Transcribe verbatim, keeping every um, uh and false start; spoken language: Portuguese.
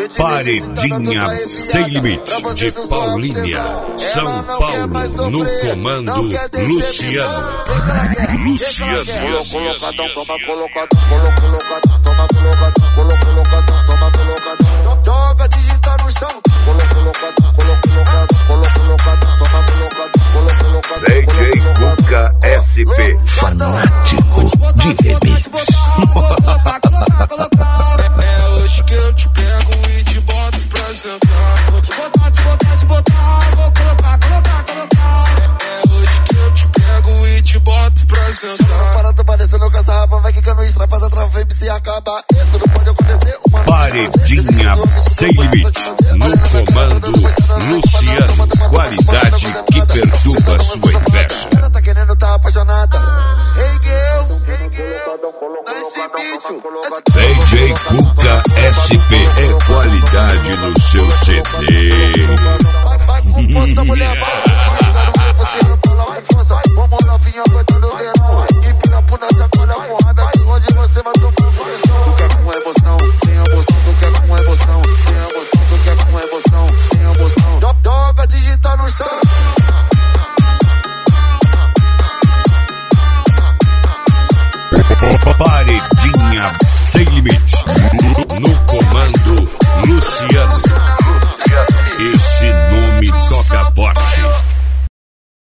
Paredinha Sem Limite de Paulínia, São Paulo, no comando Luciano. Luciano. Colocadão, toma colocadão, colocadão, toma colocadão, colocadão, toma colocadão. Joga digital no chão. Colocadão, colocadão, colocadão, toma colocadão. D J Cuca S P, fanático de remix. É hoje que eu te pego e te boto pra sentar. Vou te botar, te botar, te botar. Vou colocar, colocar, colocar. É hoje que eu te pego e te boto pra sentar. Parado parecendo caçarrapa, vai quicando extra, faz a trava e se acaba. E tudo pode acontecer. Paredinha Sem Limite, no comando Luciano. Qualidade que perturba sua inveja. Ela tá querendo, tá apaixonada. Hey girl, nice bicho. D J Cuca S P é qualidade no seu C D. Vai com força, mulher, vai. Você não pula com força. Vamos novinha, botando o verão. Empina por nossa cola com raiva. Aqui onde você vai tomar pressão. Tu quer com emoção, sem emoção. Tu quer com emoção, sem emoção. Tu quer com emoção, sem emoção. Joga digital no chão. Paredinha Sem Limite, no comando Luciano. Esse nome toca forte.